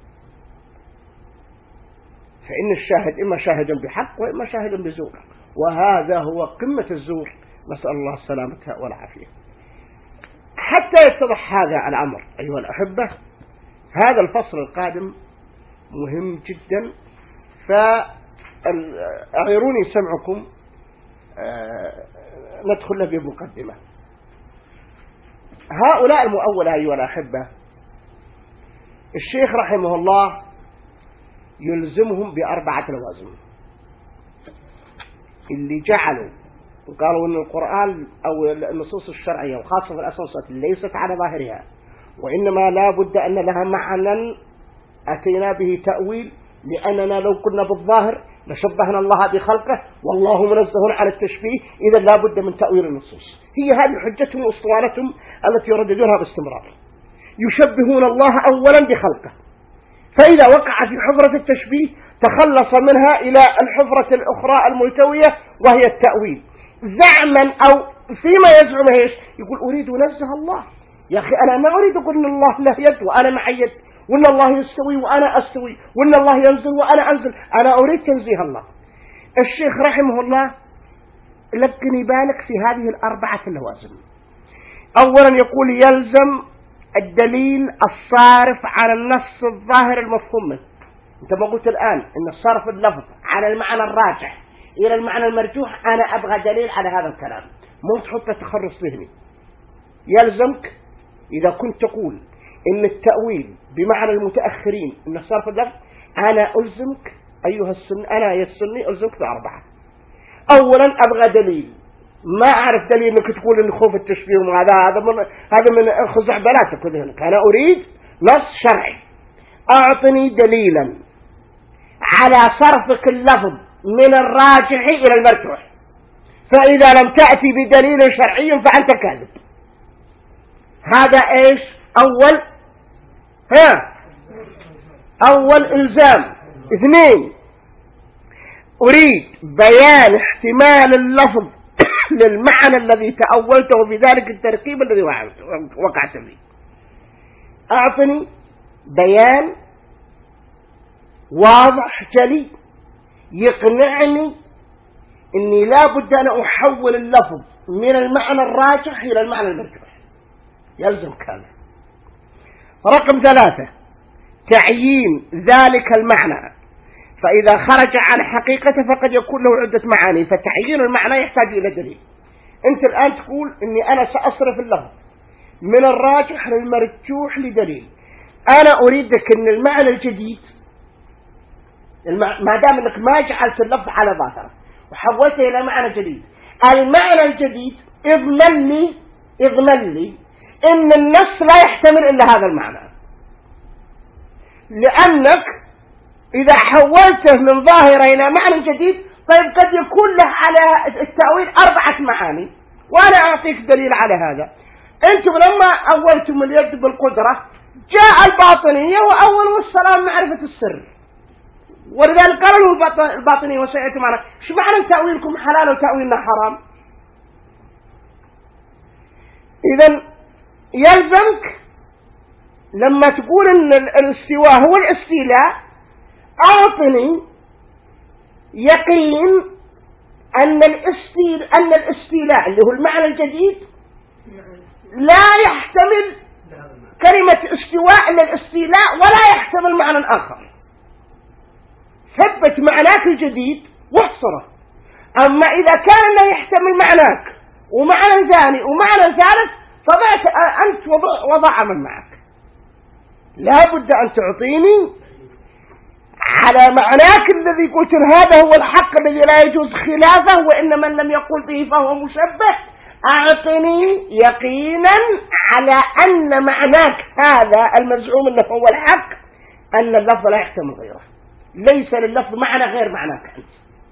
فإن الشاهد إما شاهد بحق وإما شاهد بزور، وهذا هو قمة الزور، نسأل الله السلامة والعافية. حتى يتضح هذا الأمر أيها الأحبة، هذا الفصل القادم مهم جدا، فأعيروني سمعكم ندخل له بمقدمة. هؤلاء المؤولة أيها الأحبة الشيخ رحمه الله يلزمهم ب4 لوازم، اللي جعلوا وقالوا أن القرآن أو النصوص الشرعية وخاصة الأسماء والصفات ليست على ظاهرها، وإنما لا بد أن لها معنى أتينا به تأويل، لأننا لو كنا بالظاهر لشبهنا الله بخلقه والله منزه عن التشبيه، إذا لا بد من تأويل النصوص. هي هذه حجتهم واسطوانتهم التي يرددونها باستمرار، يشبهون الله أولا بخلقه، فإذا وقع في حفرة التشبيه تخلص منها إلى الحفرة الأخرى الملتوية وهي التأويل، زعما أو فيما يزعم ايش؟ يقول أريد أنزه الله. يا أخي أنا ما أريد أقول إن الله له يد وأنا مع يد، وإن الله يستوي وأنا أستوي، وإن الله ينزل وأنا أنزل، أنا أريد تنزيه الله. الشيخ رحمه الله لكني بالك في هذه ال4 لوازم. أولا يقول يلزم الدليل الصارف على النص الظاهر المفهوم منه. أنت ما قلت الآن إن صرف اللفظ على المعنى الراجح إلى المعنى المرجوح، أنا أبغى دليل على هذا الكلام، مو تحط تخرص ذهني. يلزمك إذا كنت تقول إن التأويل بمعنى المتأخرين إن صرف اللفظ، أنا ألزمك أيها السني، أنا يا السني ألزمك ب4. أولا أبغى دليل، ما أعرف دليل إنك تقول إن خوف التشبيه هذا من خزعبلاتك وذهنك. أنا أريد نص شرعي، أعطني دليلا على صرفك اللفظ من الراجح إلى المرجوح، فإذا لم تأتي بدليل شرعي فأنت كاذب. هذا إيش؟ أول إلزام. 2 أريد بيان احتمال اللفظ للمعنى الذي تأولته بذلك التركيب الذي وقعت فيه. أعطني بيان واضح جلي يقنعني إني لا بد أن أحول اللفظ من المعنى الراجح إلى المعنى المرجوح، يلزم كذا. رقم 3 تعيين ذلك المعنى، فإذا خرج عن حقيقته فقد يكون له عدة معاني، فتعيين المعنى يحتاج إلى دليل. أنت الآن تقول إني أنا سأصرف اللفظ من الراجح للمرجوح لدليل. أنا أريدك أن المعنى الجديد ما دام انك ما جعلت اللفظ على ظاهره وحولته الى معنى جديد، المعنى الجديد اضمن لي ان النص لا يحتمل الا هذا المعنى، لانك اذا حولته من ظاهره الى معنى جديد طيب قد يكون له على التأويل 4 معاني، وانا اعطيك دليل على هذا. انتم لما اولتم اليد بالقدرة جاء الباطنية واولوا السلام معرفة السر، ولذلك قالوا الباطنية وسيأتي معنا ايش معنى تأويلكم حلال وتأويلنا حرام؟ اذا يلزمك لما تقول ان الاستواء هو الاستيلاء اعطني يقين ان الاستيلاء اللي هو المعنى الجديد لا يحتمل كلمة استواء الا الاستيلاء ولا يحتمل معنى اخر. ثبت معناك الجديد واحصره. اما اذا كان لا يحتمل معناك ومعنى ثاني ومعنى ثالث فضعت انت وضع من معك. لا بد ان تعطيني على معناك الذي قلت هذا هو الحق الذي لا يجوز خلافه وإن من لم يقل به فهو مشبه. أعطني يقينا على أن معناك هذا المزعوم أنه هو الحق أن اللفظ لا يحتمل غيره، ليس لللفظ معنى غير معناك أنت.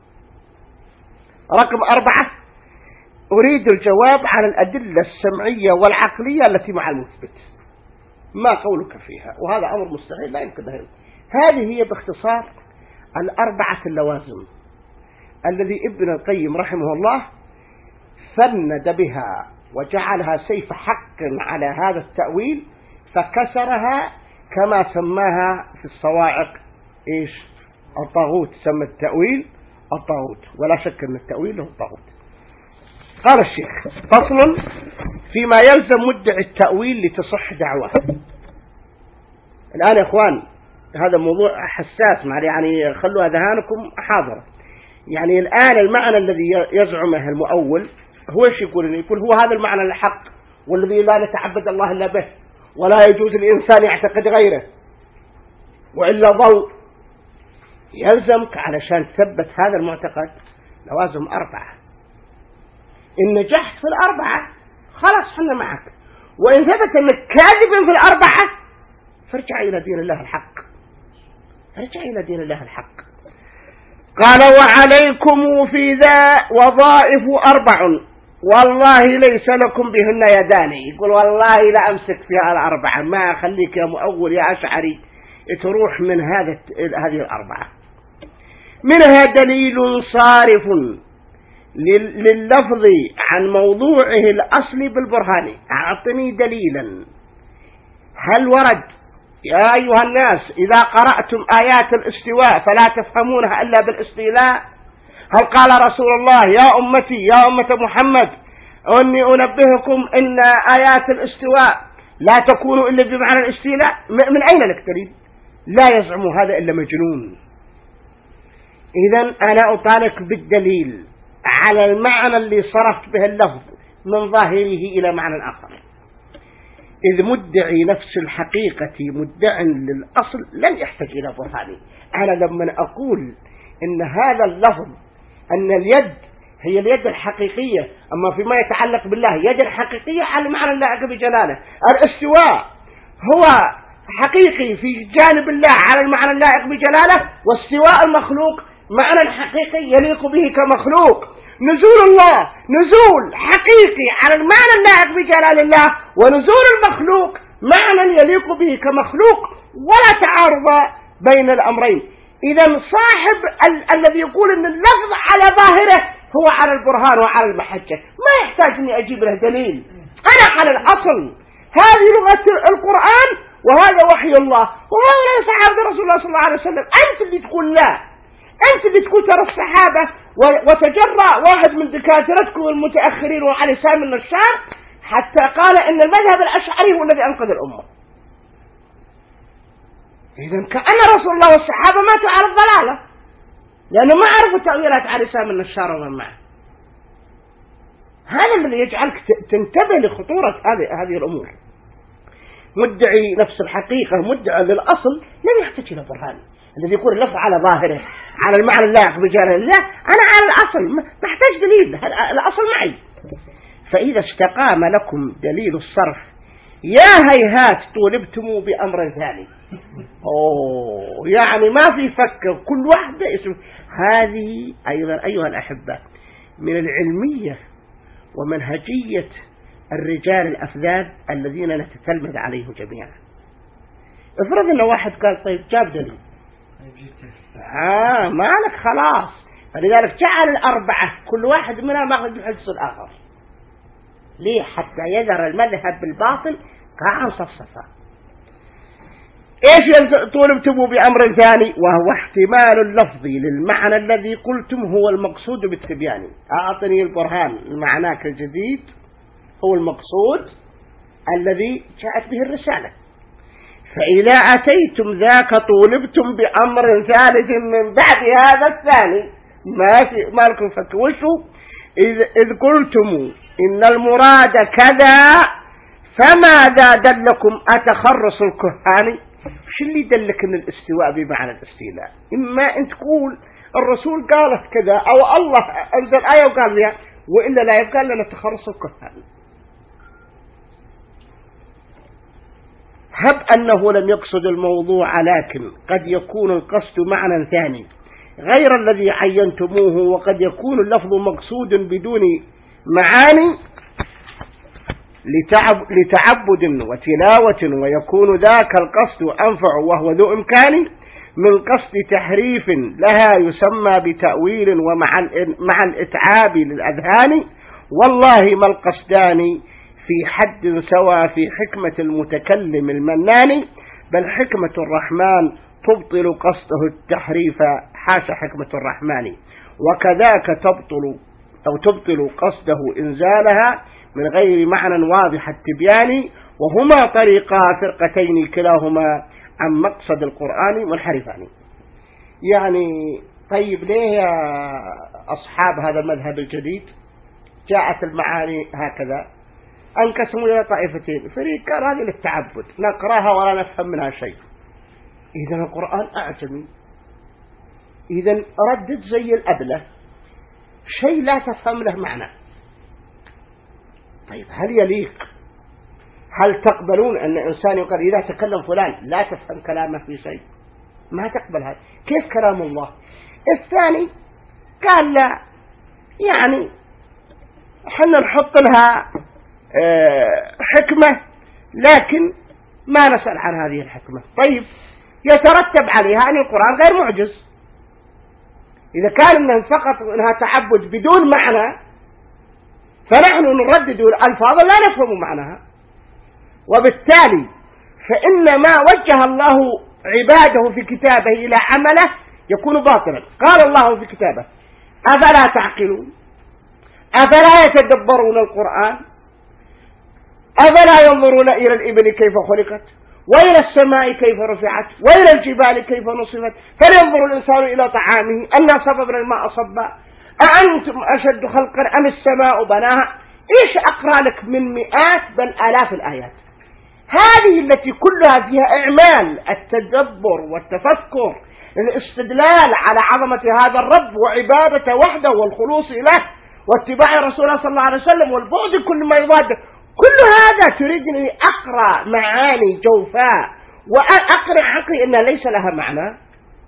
رقم 4 أريد الجواب على الأدلة السمعية والعقلية التي مع المثبت، ما قولك فيها؟ وهذا أمر مستحيل لا يمكن ذلك. هذه هي باختصار 4 اللوازم الذي ابن القيم رحمه الله فند بها وجعلها سيف حق على هذا التأويل فكسرها كما سماها في الصواعق ايش؟ الطاغوت. سمى التأويل الطاغوت، ولا شك ان التأويل هو الطاغوت. قال الشيخ: فصل فيما يلزم مدعي التأويل لتصح دعوة. الآن يا إخوان هذا موضوع حساس، يعني خلوا أذهانكم حاضرة. يعني الآن المعنى الذي يزعمه المؤول هو ايش يقول؟ يقول هو هذا المعنى الحق والذي لا نتعبد الله إلا به، ولا يجوز الإنسان يعتقد غيره وإلا ضل. يلزمك علشان تثبت هذا المعتقد لوازم 4. إن نجحت في 4 خلاص حنا معك، وإن ثبت أنك كاذب في 4 فارجع إلى دين الله الحق. ارجع إلى دين الله الحق. قال: وعليكم في ذا وظائف 4 والله ليس لكم بهن يدان. يقول والله لا أمسك فيها 4، ما أخليك يا مؤول يا أشعري تروح من هذه 4. منها دليل صارف لللفظ عن موضوعه الأصلي بالبرهان. أعطني دليلا. هل ورد يا أيها الناس إذا قرأتم آيات الاستواء فلا تفهمونها إلا بالاستيلاء؟ هل قال رسول الله يا أمتي يا أمة محمد أني أنبهكم إن آيات الاستواء لا تكون إلا بمعنى الاستيلاء؟ من أين لك دليل؟ لا يزعم هذا إلا مجنون. إذن أنا أطالك بالدليل على المعنى اللي صرفت به اللفظ من ظاهره إلى معنى آخر. إذ مدعي نفس الحقيقة مدع للأصل لن يحتاج إلى برهان. أنا لما أقول إن هذا اللفظ أن اليد هي اليد الحقيقية، أما فيما يتعلق بالله يد الحقيقية على معنى اللائق بجلاله. الاستواء هو حقيقي في جانب الله على المعنى اللائق بجلاله، واستواء المخلوق معنى حقيقي يليق به كمخلوق. نزول الله نزول حقيقي على المعنى اللائق بجلال الله، ونزول المخلوق معنى يليق به كمخلوق، ولا تعارض بين الأمرين. إذا صاحب الذي يقول أن اللفظ على ظاهره هو على البرهان وعلى المحجة، ما يحتاج أني أجيب له دليل. أنا على الأصل هذه لغة القرآن وهذا وحي الله، وهذا صحابة رسول الله صلى الله عليه وسلم. أنت اللي تقول لا، أنت اللي تقول ترى الصحابة، وتجرأ واحد من دكاترتكم المتأخرين وعلي سامي النشار حتى قال إن المذهب الأشعري هو الذي أنقذ الأمة. إذن كأن رسول الله والصحابة ماتوا على الضلالة، لأنه ما عرفوا تأويلات علي سامي النشار ومن معه. هذا الذي يجعلك تنتبه لخطورة هذه الأمور. مدعي نفس الحقيقة مدعي للأصل لن يحتاج إلى برهان. الذي يكون اللفظ على ظاهره على المعنى اللائق بجلاله الله، أنا على الأصل ما احتاج دليل، الأصل معي. فإذا استقام لكم دليل الصرف يا هيهات طولبتم بأمر ثاني. يعني ما في فكر، كل واحدة اسم. هذه أيضا أيها الأحبة من العلمية ومنهجية الرجال الأفذاذ الذين نتتلمذ عليهم جميعا. افرض أن واحد قال طيب جاب دليل مالك خلاص، فلذلك جعل الأربعة كل واحد منها ماخذ بحجز الآخر. ليه؟ حتى يذر المذهب بالباطل قاعا صفصفا. ايش طولبتم بأمر ثاني؟ وهو احتمال اللفظ للمعنى الذي قلتم هو المقصود بالتبيان. أعطني البرهان، معناك الجديد هو المقصود الذي جاءت به الرسالة. فإذا أتيتم ذاك طولبتم بأمر ثالث من بعد هذا الثاني، ما لكم فتوشوا. إذ قلتم إن المراد كذا فماذا دلكم أتخرص الكهاني؟ شو اللي دلك ان الاستواء بمعنى الاستيلاء؟ إما أن تقول الرسول قالت كذا أو الله أنزل آية وقال بها، وإلا لا يبقى لنا تخرص الكهاني. هب أنه لم يقصد الموضوع، لكن قد يكون القصد معنى ثاني غير الذي عينتموه، وقد يكون اللفظ مقصود بدون معاني لتعبد وتلاوة، ويكون ذاك القصد أنفع وهو ذو إمكان من قصد تحريف لها يسمى بتأويل ومع الإتعاب للأذهان. والله ما القصدان في حد سوى في حكمة المتكلم المنان، بل حكمة الرحمن تبطل قصده التحريف حاشا حكمة الرحمن، وكذاك تبطل قصده إنزالها من غير معنى واضح التبيان. وهما طريقا فرقتين كلاهما عن مقصد القرآن منحرفان. يعني طيب ليه يا أصحاب هذا المذهب الجديد جاءت المعاني هكذا؟ انقسموا إلى طائفتين، فريق قال هذه للتعبد نقراها ولا نفهم منها شيء، إذا القرآن أعجمي، إذا ردد زي الأبلة شيء لا تفهم له معنى. طيب هل يليق، هل تقبلون أن إنسان يقول إذا تكلم فلان لا تفهم كلامه في شيء؟ ما تقبل هذا، كيف كلام الله؟ الثاني قال لا، يعني حنا نحط لها حكمة لكن ما نسأل عن هذه الحكمة. طيب يترتب عليها أن القرآن غير معجز. إذا كان إنها فقط إنها تعبد بدون معنى، فنحن نردد الألفاظ لا نفهم معناها، وبالتالي فإن ما وجه الله عباده في كتابه إلى عمله يكون باطلا. قال الله في كتابه أفلا تعقلون، أفلا يتدبرون القرآن، أفلا ينظرون إلى الإبل كيف خلقت، وإلى السماء كيف رفعت، وإلى الجبال كيف نصفت، فلينظر الإنسان إلى طعامه أنا صببنا الماء صبا أأنتم أشد خلقا أم السماء بناها. إيش أقرأ لك من مئات بل آلاف الآيات، هذه التي كلها فيها إعمال التدبر والتفكر، الاستدلال على عظمة هذا الرب وعبادته وحده والخلوص له واتباع رسوله صلى الله عليه وسلم والبعد كل ما يضاده. كل هذا تريدني أقرأ معاني جوفاء وأقرأ عقلي أنها ليس لها معنى؟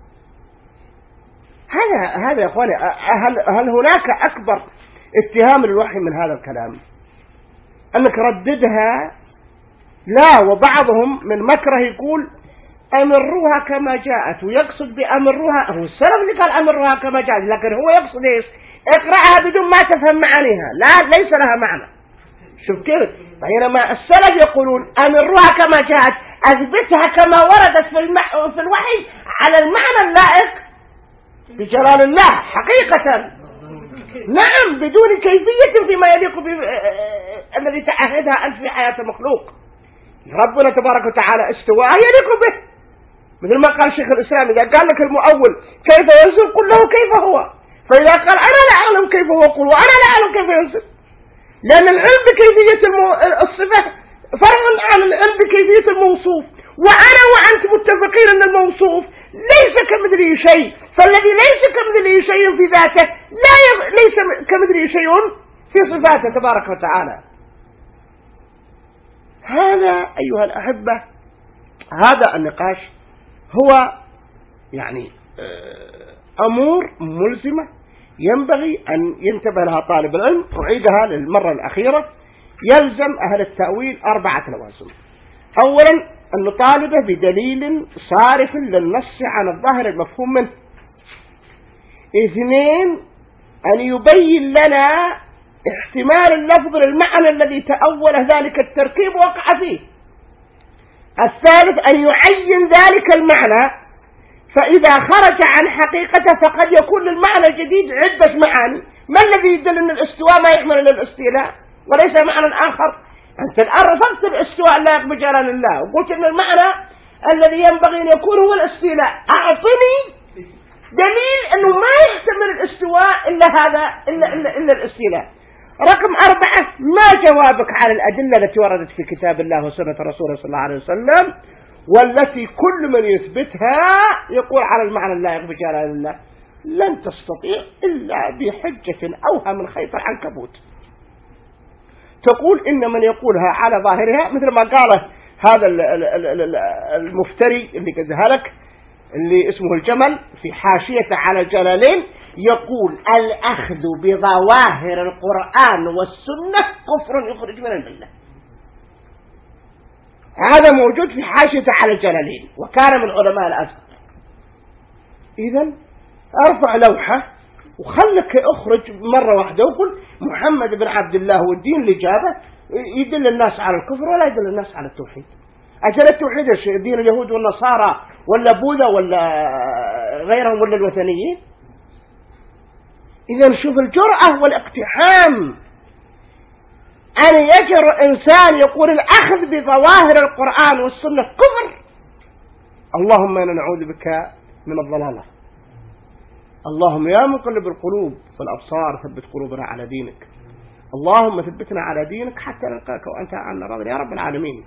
هذا يا أخواني، هل هناك أكبر اتهام للوحي من هذا الكلام؟ أنك رددها. لا، وبعضهم من مكره يقول أمروها كما جاءت، ويقصد بأمروها هو السلف اللي قال أمروها كما جاءت، لكن هو يقصد إيش؟ اقرأها بدون ما تفهم معانيها، لا ليس لها معنى. شوف كيف؟ بينما السلف يقولون أمروها كما جاءت، أثبتها كما وردت في الوحي على المعنى اللائق بجلال الله حقيقة، نعم، بدون كيفية فيما يليق الذي تعهدها أنت في حياة المخلوق. ربنا تبارك وتعالى استواء يليق به، مثل ما قال شيخ الإسلام إذا قال لك المؤول كيف ينزل قل له كيف هو، فإذا قال أنا لا أعلم كيف هو قل وأنا لا أعلم كيف ينزل، لأن العلم بكيفية الصفة فرع عن العلم بكيفية الموصوف، وأنا وأنت متفقين أن الموصوف ليس كمثله شيء، فالذي ليس كمثله شيء في ذاته ليس كمثله شيء في صفاته تبارك وتعالى. هذا أيها الأحبة، هذا النقاش هو يعني أمور ملزمة ينبغي أن ينتبه لها طالب العلم. أعيدها للمرة الأخيرة. يلزم أهل التأويل 4 لوازم. أولا أن نطالبه بدليل صارف للنص عن الظاهر المفهوم منه. 2 أن يبين لنا احتمال اللفظ للمعنى الذي تأول ذلك التركيب وقع فيه. 3 أن يعين ذلك المعنى، فإذا خرج عن حقيقته فقد يكون للمعنى الجديد عدة معاني. ما الذي يدل أن الاستواء ما يحمل إلى الاستيلاء وليس معنى آخر؟ أنت الآن رفضت الاستواء لا بجلال الله وقلت أن المعنى الذي ينبغي أن يكون هو الاستيلاء. أعطني دليل أنه ما يحتمل الاستواء إلا هذا إلا الاستيلاء. رقم 4 ما جوابك على الأدلة التي وردت في كتاب الله وسنة رسوله صلى الله عليه وسلم، والتي كل من يثبتها يقول على المعنى اللائق بجلال الله. لن تستطيع إلا بحجة أوهى من خيط العنكبوت. تقول إن من يقولها على ظاهرها مثل ما قاله هذا المفتري اللي قدها لك اللي اسمه الجمل في حاشية على الجلالين، يقول الأخذ بظواهر القرآن والسنة كفر يخرج من الملة. هذا موجود في حاشية على الجلالين وكان من علماء الأزهر. إذن أرفع لوحة وخلك أخرج مرة واحدة وقل محمد بن عبد الله والدين اللي جابه يدل الناس على الكفر ولا يدل الناس على التوحيد. أجل التوحيد دين اليهود والنصارى ولا بوذا ولا غيرهم ولا الوثنيين؟ إذن شوف الجرأة والاقتحام أن يجر إنسان يقول الأخذ بظواهر القرآن والسنة كفر. اللهم إنا نعوذ بك من الضلالة. اللهم يا مقلب القلوب والأبصار ثبت قلوبنا على دينك. اللهم ثبتنا على دينك حتى نلقاك وأنت عنا راض يا رب العالمين.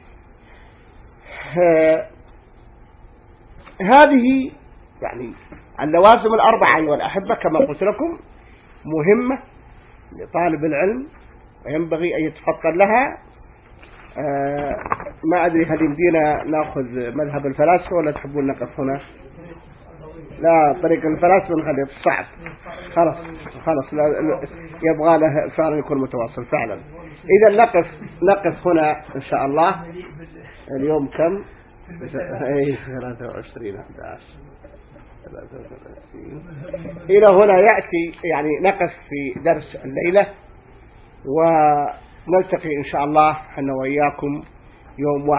هذه يعني اللوازم 4 أيها الأحبة كما قلت لكم مهمة لطالب العلم وينبغي أن يتفطن لها. ما أدري هل يمدينا نأخذ مذهب الفلاسفة ولا تحبون نقف هنا؟ لا، طريق الفلاسفة نخليه صعب. خلاص يبغى له فعلا يكون متواصل فعلا. إذا نقف هنا إن شاء الله. اليوم كم؟ 23 إلى هنا يأتي يعني نقف في درس الليلة، ونلتقي إن شاء الله أنا وإياكم يوم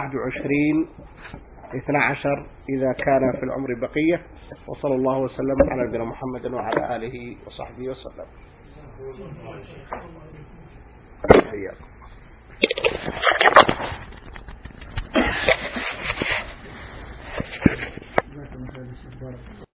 21/12 إذا كان في العمر بقية. وصلى الله وسلم على نبينا محمد وعلى آله وصحبه وسلم.